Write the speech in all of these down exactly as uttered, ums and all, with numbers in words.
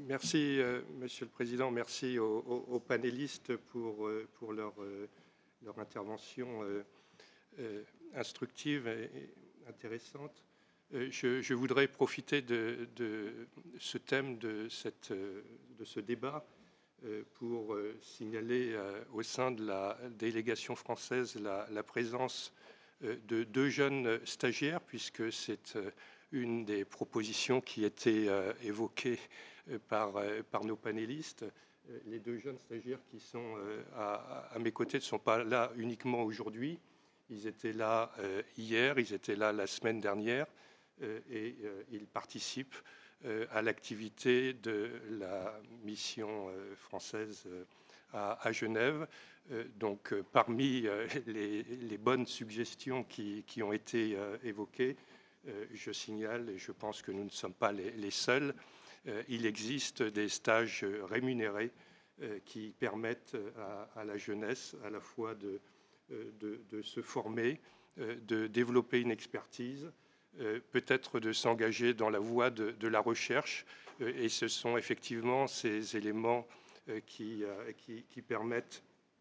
Merci, euh, Monsieur le Président. Merci aux, aux- aux panélistes pour, euh, pour leur, euh, leur intervention euh, euh, instructive et et intéressante. Euh, Je, je voudrais profiter de, de ce thème, de, cette, euh, de ce débat, euh, pour euh, signaler euh, au sein de la délégation française la, la présence euh, de deux jeunes stagiaires, puisque c'est euh, une des propositions qui était euh, évoquée euh, par, euh, par nos panélistes. Euh, Les deux jeunes stagiaires qui sont euh, à, à mes côtés ne sont pas là uniquement aujourd'hui. Ils étaient là euh, hier, ils étaient là la semaine dernière euh, et euh, ils participent euh, à l'activité de la mission euh, française euh, à, à Genève. Euh, donc, euh, parmi euh, les, les bonnes suggestions qui, qui ont été euh, évoquées, euh, je signale, et je pense que nous ne sommes pas les, les seuls, euh, il existe des stages rémunérés euh, qui permettent à, à la jeunesse à la fois de, euh, de, de se former, euh, de développer une expertise, euh, peut-être de s'engager dans la voie de, de la recherche. Euh, et ce sont effectivement ces éléments euh, qui, euh, qui, qui permettent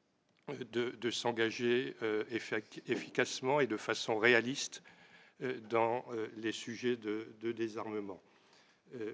de, de s'engager euh, efficacement et de façon réaliste euh, dans euh, les sujets de, de désarmement. Euh,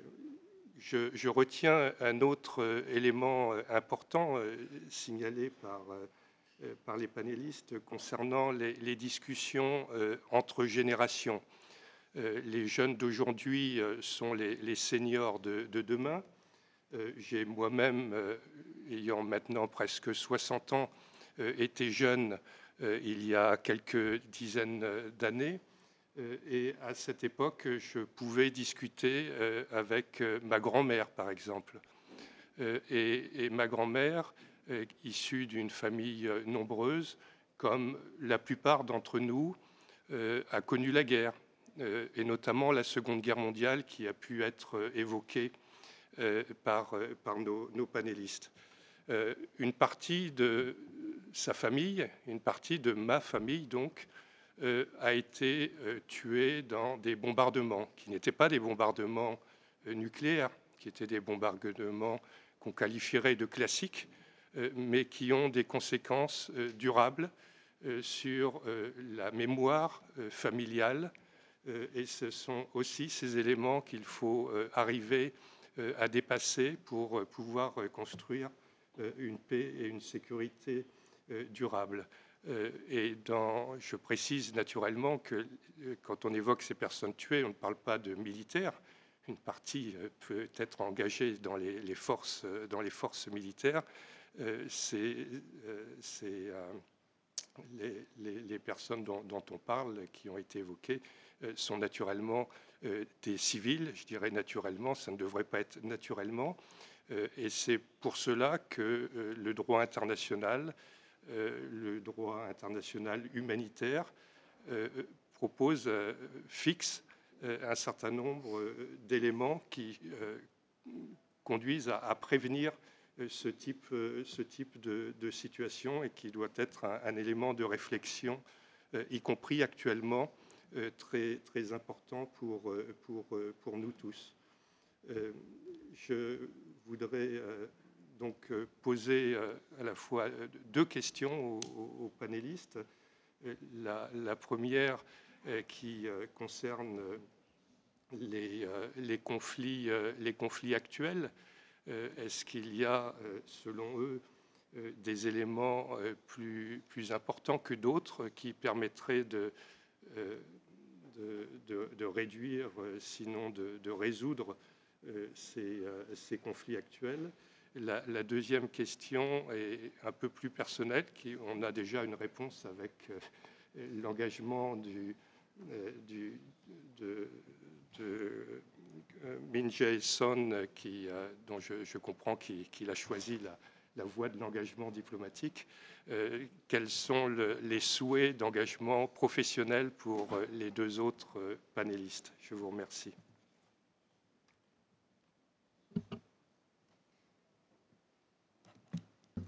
je, je retiens un autre euh, élément euh, important euh, signalé par, euh, par les panélistes concernant les, les discussions euh, entre générations. Euh, les jeunes d'aujourd'hui euh, sont les, les seniors de, de demain. Euh, J'ai moi-même, euh, ayant maintenant presque soixante ans, euh, été jeune euh, il y a quelques dizaines d'années. Euh, et à cette époque, je pouvais discuter euh, avec euh, ma grand-mère, par exemple. Euh, et, et ma grand-mère, euh, issue d'une famille euh, nombreuse, comme la plupart d'entre nous, euh, a connu la guerre, euh, et notamment la Seconde Guerre mondiale qui a pu être euh, évoquée euh, par, euh, par nos, nos panélistes. Euh, une partie de sa famille, une partie de ma famille donc, euh, a été euh, tuée dans des bombardements qui n'étaient pas des bombardements euh, nucléaires, qui étaient des bombardements qu'on qualifierait de classiques, euh, mais qui ont des conséquences euh, durables euh, sur euh, la mémoire euh, familiale. Euh, et ce sont aussi ces éléments qu'il faut euh, arriver euh, à dépasser pour euh, pouvoir euh, construire euh, une paix et une sécurité euh, durable. Euh, et dans, je précise naturellement que euh, quand on évoque ces personnes tuées, on ne parle pas de militaires. Une partie euh, peut être engagée dans les, les forces, euh, dans les forces militaires. Euh, C'est euh, euh, les, les, les, personnes dont, dont, on parle, qui ont été évoquées, euh, sont naturellement euh, des civils. Je dirais naturellement, ça ne devrait pas être naturellement. Euh, et c'est pour cela que euh, le droit international, euh, le droit international humanitaire, euh, propose, euh, fixe euh, un certain nombre euh, d'éléments qui euh, conduisent à, à prévenir euh, ce type, euh, ce type de, de situation et qui doit être un, un élément de réflexion, euh, y compris actuellement, euh, très, très important pour, euh, pour, euh, pour nous tous. Euh, je voudrais euh, donc euh, poser euh, à la fois deux questions aux, aux panélistes. La, la première euh, qui euh, concerne les, euh, les, conflits, euh, les conflits actuels. Euh, Est-ce qu'il y a, euh, selon eux, euh, des éléments euh, plus, plus importants que d'autres qui permettraient de, euh, de, de, de réduire, euh, sinon de, de résoudre euh, ces, euh, ces conflits actuels? La, la deuxième question est un peu plus personnelle, qui, on a déjà une réponse avec euh, l'engagement du, euh, du, de, de euh, Min Jae-son, qui, euh, dont je, je comprends qu'il qu'il a choisi la, la voie de l'engagement diplomatique. Euh, quels sont le, les souhaits d'engagement professionnel pour euh, les deux autres euh, panélistes? Je vous remercie.